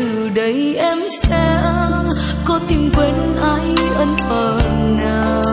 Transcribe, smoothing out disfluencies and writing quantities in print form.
từ đây em sẽ có tìm quên ai ân phận nào.